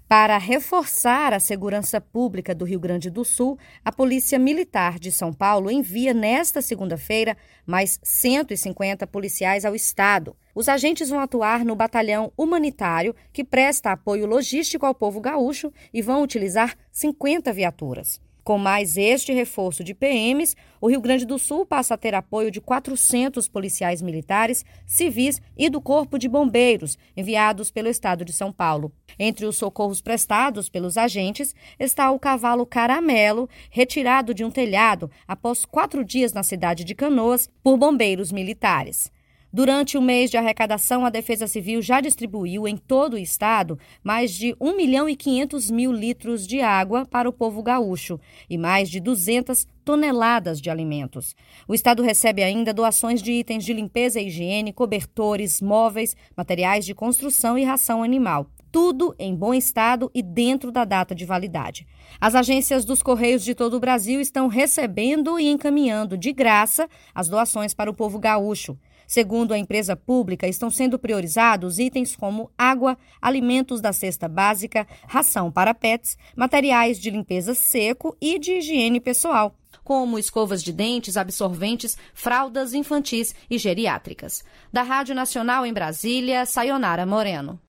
Para reforçar a segurança pública do Rio Grande do Sul, a Polícia Militar de São Paulo envia nesta segunda-feira mais 150 policiais ao estado. Os agentes vão atuar no batalhão humanitário, que presta apoio logístico ao povo gaúcho, e vão utilizar 50 viaturas. Com mais este reforço de PMs, o Rio Grande do Sul passa a ter apoio de 400 policiais militares, civis e do Corpo de Bombeiros, enviados pelo Estado de São Paulo. Entre os socorros prestados pelos agentes está o cavalo Caramelo, retirado de um telhado após 4 dias na cidade de Canoas por bombeiros militares. Durante o mês de arrecadação, a Defesa Civil já distribuiu em todo o estado mais de 1.500.000 litros de água para o povo gaúcho e mais de 200 toneladas de alimentos. O estado recebe ainda doações de itens de limpeza e higiene, cobertores, móveis, materiais de construção e ração animal. Tudo em bom estado e dentro da data de validade. As agências dos Correios de todo o Brasil estão recebendo e encaminhando de graça as doações para o povo gaúcho. Segundo a empresa pública, estão sendo priorizados itens como água, alimentos da cesta básica, ração para pets, materiais de limpeza seco e de higiene pessoal, como escovas de dentes, absorventes, fraldas infantis e geriátricas. Da Rádio Nacional em Brasília, Sayonara Moreno.